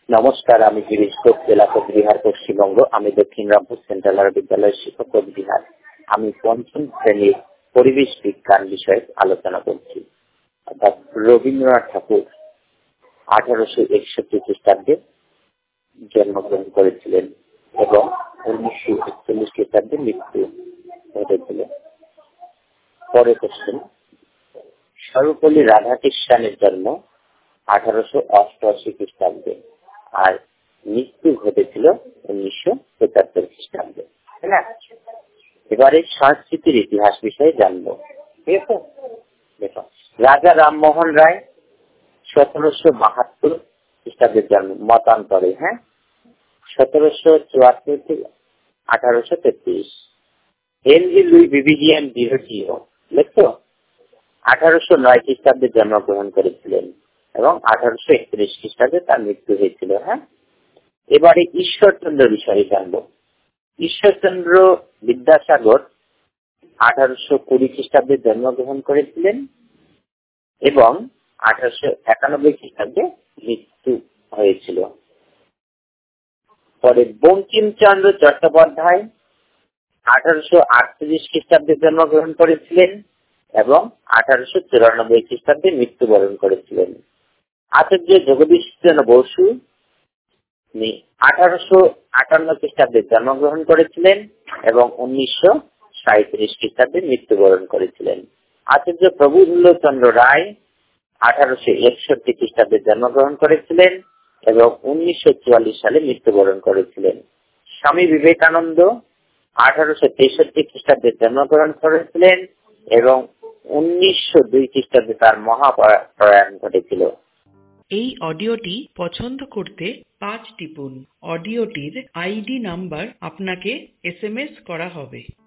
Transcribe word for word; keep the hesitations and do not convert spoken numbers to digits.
নমস্কার, আমি গিরিশ ঘোষ, জেলা কোচবিহার, পশ্চিমবঙ্গ। আমি দক্ষিণ রামপুর সেন্ট্রাল বিদ্যালয়ের শিক্ষক কোচবিহার। আমি পঞ্চম শ্রেণীর পরিবেশ বিজ্ঞান বিষয়ে আলোচনা করছি। অর্থাৎ রবীন্দ্রনাথ ঠাকুর আঠারোশো একষট্টি খ্রিস্টাব্দে জন্মগ্রহণ করেছিলেন এবং উনিশশো একচল্লিশ খ্রিস্টাব্দে মৃত্যু ঘটেছিল। পরে কোশ্চেন, সর্বপল্লী রাধাকৃষ্ণের জন্ম আঠারোশো অষ্টআশি খ্রিস্টাব্দে আর মৃত্যু ঘটেছিল উনিশশো পঁচাত্তর খ্রিস্টাব্দে। এবারে সংস্কৃতির ইতিহাস বিষয়ে জানবো। দেখো, রাজা রামমোহন রায় সতেরোশো বাহাত্তর খ্রিস্টাব্দের জন্ম মতান্তরে, হ্যাঁ সতেরোশো চুয়াত্তর থেকে আঠারোশো তেত্রিশ। হেনরি লুই ভিভিজিয়ান ডিরোজিও লেখো আঠারোশো নয় খ্রিস্টাব্দে জন্মগ্রহণ করেছিলেন এবং আঠারোশো একত্রিশ খ্রিস্টাব্দে তার মৃত্যু হয়েছিল। হ্যাঁ, এবারে ঈশ্বরচন্দ্র বিষয়ে জানবো। ঈশ্বরচন্দ্র বিদ্যাসাগর আঠারোশো কুড়ি খ্রিস্টাব্দে জন্মগ্রহণ করেছিলেন এবং আঠারোশো একানব্বই খ্রিস্টাব্দে মৃত্যু হয়েছিল। পরে বঙ্কিমচন্দ্র চট্টোপাধ্যায় আঠারোশো আটত্রিশ খ্রিস্টাব্দে জন্মগ্রহণ করেছিলেন এবং আঠারোশো চুরানব্বই খ্রিস্টাব্দে মৃত্যুবরণ করেছিলেন। আচার্য জগদীশ চন্দ্র বসু আঠারোশো আটান্ন খ্রিস্টাব্দে জন্মগ্রহণ করেছিলেন এবং উনিশশো সাঁইত্রিশ খ্রিস্টাব্দে মৃত্যুবরণ করেছিলেন। আচার্য প্রফুল্ল চন্দ্র রায় আঠারোশো একষট্টি খ্রিস্টাব্দে জন্মগ্রহণ করেছিলেন এবং উনিশশো চুয়াল্লিশ সালে মৃত্যুবরণ করেছিলেন। স্বামী বিবেকানন্দ আঠারোশো তেষট্টি খ্রিস্টাব্দে জন্মগ্রহণ করেছিলেন এবং উনিশশো দুই খ্রিস্টাব্দে তার মহাপ্রয়াণ ঘটেছিল। এই অডিওটি পছন্দ করতে পাঁচ টিপুন। অডিওটির আইডি নাম্বার আপনাকে এস এম এস করা হবে।